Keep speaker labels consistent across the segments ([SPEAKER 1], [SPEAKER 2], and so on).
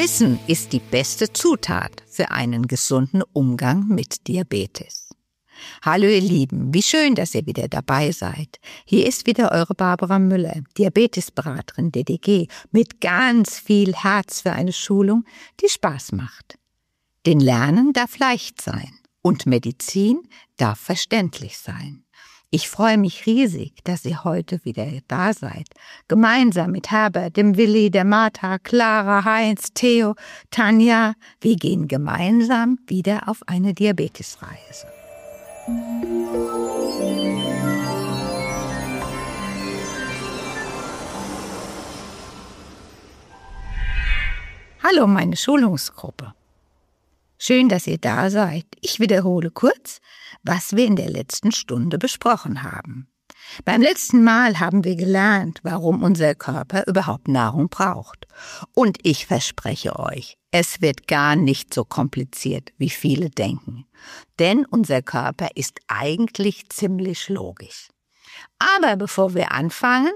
[SPEAKER 1] Wissen ist die beste Zutat für einen gesunden Umgang mit Diabetes. Hallo ihr Lieben, wie schön, dass ihr wieder dabei seid. Hier ist wieder eure Barbara Müller, Diabetesberaterin DDG, mit ganz viel Herz für eine Schulung, die Spaß macht. Denn Lernen darf leicht sein und Medizin darf verständlich sein. Ich freue mich riesig, dass ihr heute wieder da seid. Gemeinsam mit Herbert, dem Willi, der Martha, Clara, Heinz, Theo, Tanja. Wir gehen gemeinsam wieder auf eine Diabetesreise. Hallo meine Schulungsgruppe. Schön, dass ihr da seid. Ich wiederhole kurz, was wir in der letzten Stunde besprochen haben. Beim letzten Mal haben wir gelernt, warum unser Körper überhaupt Nahrung braucht. Und ich verspreche euch, es wird gar nicht so kompliziert, wie viele denken. Denn unser Körper ist eigentlich ziemlich logisch. Aber bevor wir anfangen,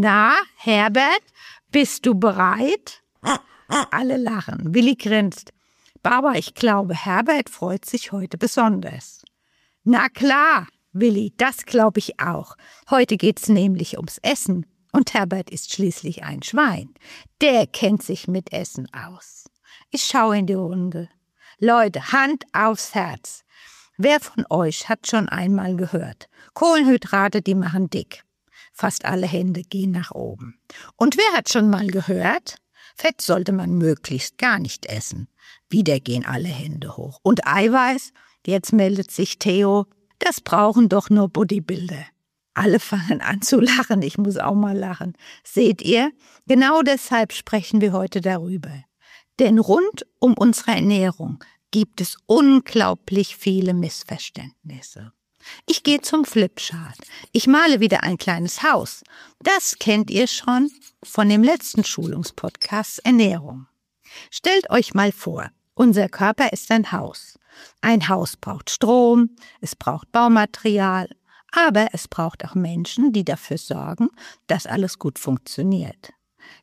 [SPEAKER 1] Herbert, bist du bereit? Alle lachen, Willi grinst. Barbara, ich glaube, Herbert freut sich heute besonders. Na klar, Willi, das glaube ich auch. Heute geht's nämlich ums Essen. Und Herbert ist schließlich ein Schwein. Der kennt sich mit Essen aus. Ich schaue in die Runde. Leute, Hand aufs Herz. Wer von euch hat schon einmal gehört? Kohlenhydrate, die machen dick. Fast alle Hände gehen nach oben. Und wer hat schon mal gehört? Fett sollte man möglichst gar nicht essen. Wieder gehen alle Hände hoch. Und Eiweiß? Jetzt meldet sich Theo. Das brauchen doch nur Bodybuilder. Alle fangen an zu lachen. Ich muss auch mal lachen. Seht ihr? Genau deshalb sprechen wir heute darüber. Denn rund um unsere Ernährung gibt es unglaublich viele Missverständnisse. Ich gehe zum Flipchart. Ich male wieder ein kleines Haus. Das kennt ihr schon von dem letzten Schulungspodcast Ernährung. Stellt euch mal vor, unser Körper ist ein Haus. Ein Haus braucht Strom, es braucht Baumaterial, aber es braucht auch Menschen, die dafür sorgen, dass alles gut funktioniert.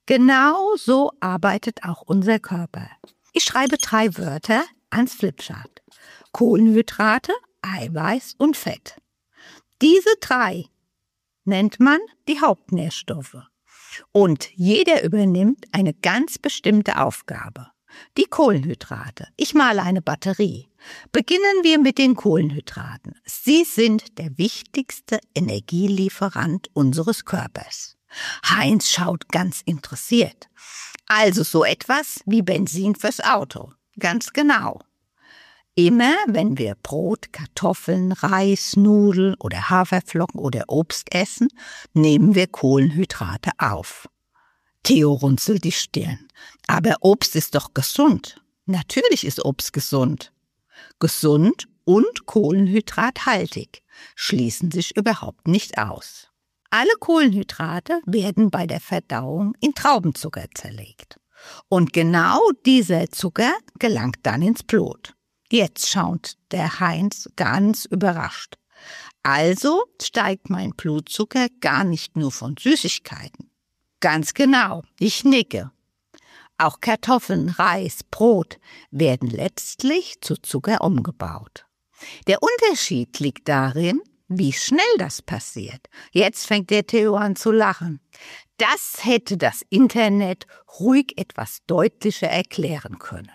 [SPEAKER 1] Genau so arbeitet auch unser Körper. Ich schreibe 3 Wörter ans Flipchart. Kohlenhydrate, Eiweiß und Fett. Diese 3 nennt man die Hauptnährstoffe. Und jeder übernimmt eine ganz bestimmte Aufgabe. Die Kohlenhydrate. Ich male eine Batterie. Beginnen wir mit den Kohlenhydraten. Sie sind der wichtigste Energielieferant unseres Körpers. Heinz schaut ganz interessiert. Also so etwas wie Benzin fürs Auto. Ganz genau. Immer wenn wir Brot, Kartoffeln, Reis, Nudeln oder Haferflocken oder Obst essen, nehmen wir Kohlenhydrate auf. Theo runzelt die Stirn. Aber Obst ist doch gesund. Natürlich ist Obst gesund. Gesund und kohlenhydrathaltig schließen sich überhaupt nicht aus. Alle Kohlenhydrate werden bei der Verdauung in Traubenzucker zerlegt. Und genau dieser Zucker gelangt dann ins Blut. Jetzt schaut der Heinz ganz überrascht. Also steigt mein Blutzucker gar nicht nur von Süßigkeiten. Ganz genau, ich nicke. Auch Kartoffeln, Reis, Brot werden letztlich zu Zucker umgebaut. Der Unterschied liegt darin, wie schnell das passiert. Jetzt fängt der Theo an zu lachen. Das hätte das Internet ruhig etwas deutlicher erklären können.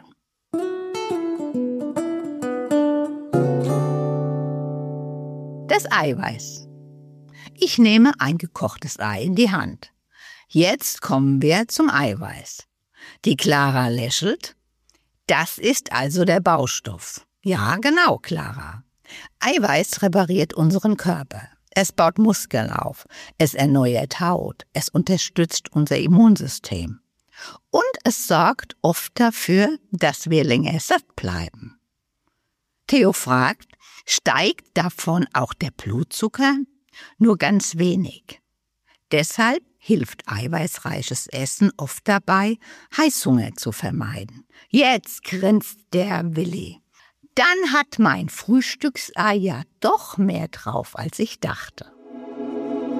[SPEAKER 1] Das Eiweiß. Ich nehme ein gekochtes Ei in die Hand. Jetzt kommen wir zum Eiweiß. Die Clara lächelt. Das ist also der Baustoff. Ja, genau, Clara. Eiweiß repariert unseren Körper. Es baut Muskeln auf. Es erneuert Haut. Es unterstützt unser Immunsystem. Und es sorgt oft dafür, dass wir länger satt bleiben. Theo fragt, steigt davon auch der Blutzucker? Nur ganz wenig. Deshalb hilft eiweißreiches Essen oft dabei, Heißhunger zu vermeiden. Jetzt grinst der Willi. Dann hat mein Frühstücksei ja doch mehr drauf, als ich dachte.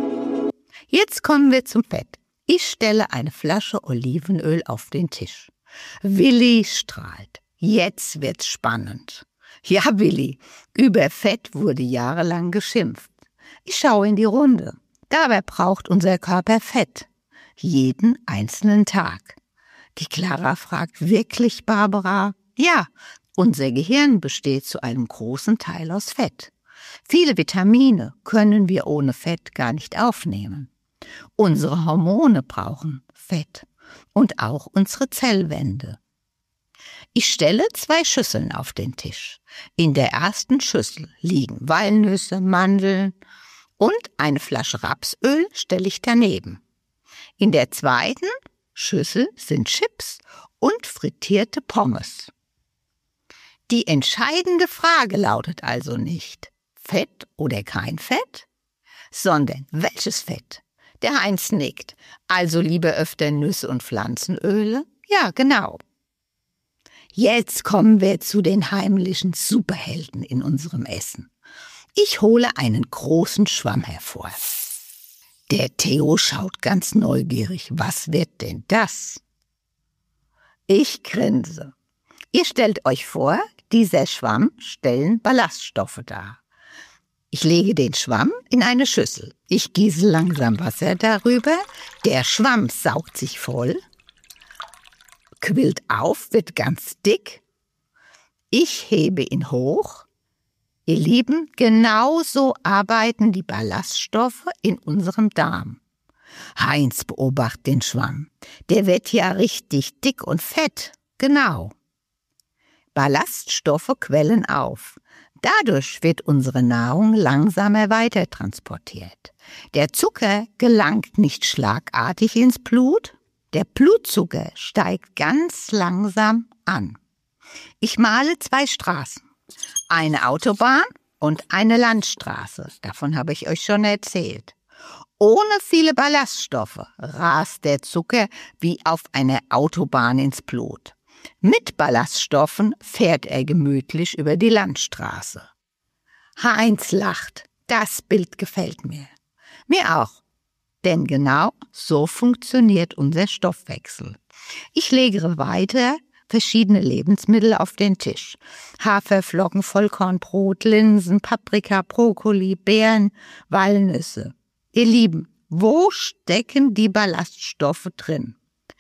[SPEAKER 1] Jetzt kommen wir zum Fett. Ich stelle eine Flasche Olivenöl auf den Tisch. Willi strahlt. Jetzt wird's spannend. Ja, Willi, über Fett wurde jahrelang geschimpft. Ich schaue in die Runde. Dabei braucht unser Körper Fett. Jeden einzelnen Tag. Die Clara fragt, wirklich, Barbara? Ja, unser Gehirn besteht zu einem großen Teil aus Fett. Viele Vitamine können wir ohne Fett gar nicht aufnehmen. Unsere Hormone brauchen Fett und auch unsere Zellwände. Ich stelle 2 Schüsseln auf den Tisch. In der ersten Schüssel liegen Walnüsse, Mandeln und eine Flasche Rapsöl stelle ich daneben. In der zweiten Schüssel sind Chips und frittierte Pommes. Die entscheidende Frage lautet also nicht Fett oder kein Fett, sondern welches Fett? Der Heinz nickt. Also lieber öfter Nüsse und Pflanzenöle? Ja, genau. Jetzt kommen wir zu den heimlichen Superhelden in unserem Essen. Ich hole einen großen Schwamm hervor. Der Theo schaut ganz neugierig. Was wird denn das? Ich grinse. Ihr stellt euch vor, dieser Schwamm stellen Ballaststoffe dar. Ich lege den Schwamm in eine Schüssel. Ich gieße langsam Wasser darüber. Der Schwamm saugt sich voll, quillt auf, wird ganz dick. Ich hebe ihn hoch. Ihr Lieben, genauso arbeiten die Ballaststoffe in unserem Darm. Heinz beobachtet den Schwamm. Der wird ja richtig dick und fett. Genau. Ballaststoffe quellen auf. Dadurch wird unsere Nahrung langsamer weitertransportiert. Der Zucker gelangt nicht schlagartig ins Blut. Der Blutzucker steigt ganz langsam an. Ich male 2 Straßen. Eine Autobahn und eine Landstraße. Davon habe ich euch schon erzählt. Ohne viele Ballaststoffe rast der Zucker wie auf einer Autobahn ins Blut. Mit Ballaststoffen fährt er gemütlich über die Landstraße. Heinz lacht. Das Bild gefällt mir. Mir auch. Denn genau so funktioniert unser Stoffwechsel. Ich lege weiter verschiedene Lebensmittel auf den Tisch. Haferflocken, Vollkornbrot, Linsen, Paprika, Brokkoli, Beeren, Walnüsse. Ihr Lieben, wo stecken die Ballaststoffe drin?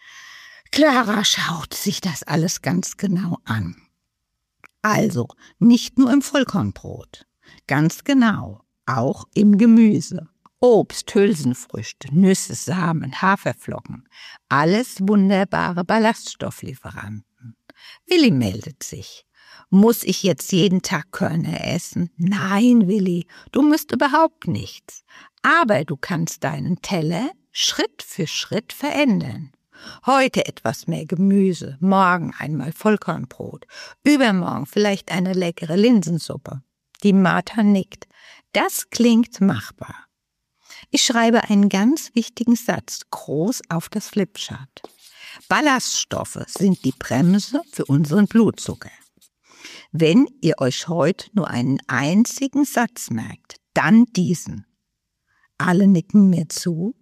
[SPEAKER 1] Clara schaut sich das alles ganz genau an. Also, nicht nur im Vollkornbrot. Ganz genau, auch im Gemüse. Obst, Hülsenfrüchte, Nüsse, Samen, Haferflocken. Alles wunderbare Ballaststofflieferanten. Willi meldet sich. Muss ich jetzt jeden Tag Körner essen? Nein, Willi, du musst überhaupt nichts. Aber du kannst deinen Teller Schritt für Schritt verändern. Heute etwas mehr Gemüse, morgen einmal Vollkornbrot, übermorgen vielleicht eine leckere Linsensuppe. Die Martha nickt. Das klingt machbar. Ich schreibe einen ganz wichtigen Satz groß auf das Flipchart. Ballaststoffe sind die Bremse für unseren Blutzucker. Wenn ihr euch heute nur einen einzigen Satz merkt, dann diesen. Alle nicken mir zu.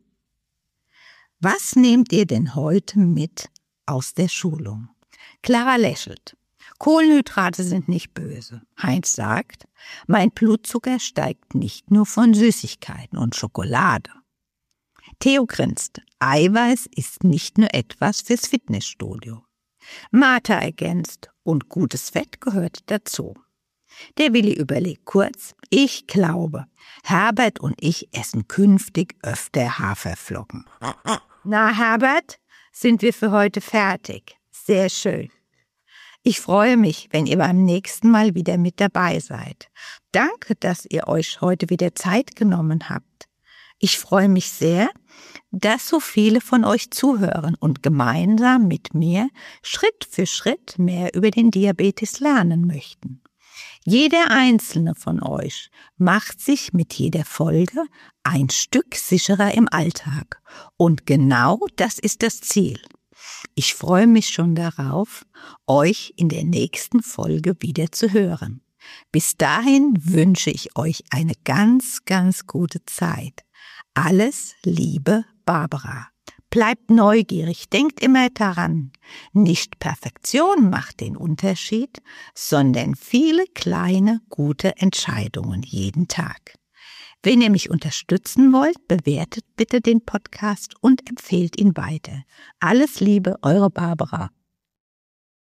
[SPEAKER 1] Was nehmt ihr denn heute mit aus der Schulung? Clara lächelt. Kohlenhydrate sind nicht böse. Heinz sagt, mein Blutzucker steigt nicht nur von Süßigkeiten und Schokolade. Theo grinst. Eiweiß ist nicht nur etwas fürs Fitnessstudio. Martha ergänzt, und gutes Fett gehört dazu. Der Willi überlegt kurz. Ich glaube, Herbert und ich essen künftig öfter Haferflocken. Na, Herbert, sind wir für heute fertig? Sehr schön. Ich freue mich, wenn ihr beim nächsten Mal wieder mit dabei seid. Danke, dass ihr euch heute wieder Zeit genommen habt. Ich freue mich sehr, dass so viele von euch zuhören und gemeinsam mit mir Schritt für Schritt mehr über den Diabetes lernen möchten. Jeder einzelne von euch macht sich mit jeder Folge ein Stück sicherer im Alltag. Und genau das ist das Ziel. Ich freue mich schon darauf, euch in der nächsten Folge wieder zu hören. Bis dahin wünsche ich euch eine ganz, ganz gute Zeit. Alles Liebe, Barbara. Bleibt neugierig, denkt immer daran, nicht Perfektion macht den Unterschied, sondern viele kleine, gute Entscheidungen jeden Tag. Wenn ihr mich unterstützen wollt, bewertet bitte den Podcast und empfehlt ihn weiter. Alles Liebe, eure Barbara.